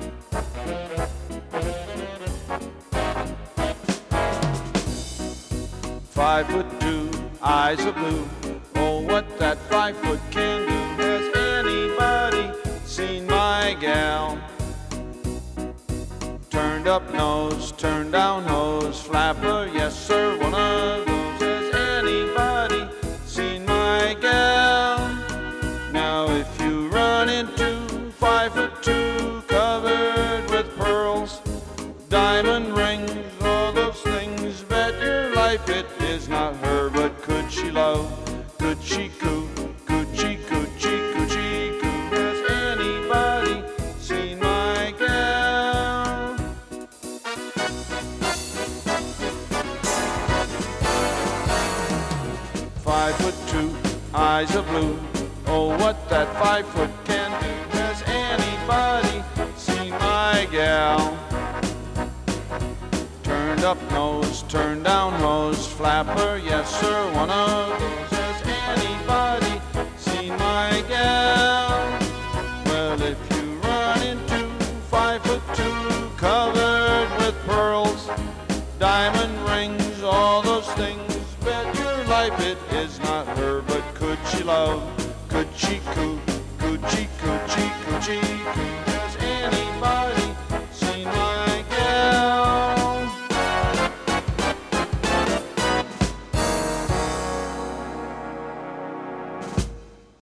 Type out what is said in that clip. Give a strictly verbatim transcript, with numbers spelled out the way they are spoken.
Five foot two, eyes of blue. Oh, what that five foot can do. Has anybody seen my gal? Turned up nose, turned down hose, flapper, yes sir, one of those. Has anybody seen my gal? Now if you run into five foot two, covered with pearls, diamond rings, all those things, bet your life it is not her. But could she love? Could she coo? Could she coochie coochie coo? Has anybody seen my gal? Five foot two, eyes of blue. Oh, what that five foot can do. Has anybody seen my gal? Turned up nose, turned down hose, flapper, yes sir, one of those. Has anybody seen my gal? Well, if you run into five foot two, covered with pearls, diamond rings, all those things, bet your life it is not her. But could she love? Could she coo? Could she coochie coochie coo? Has any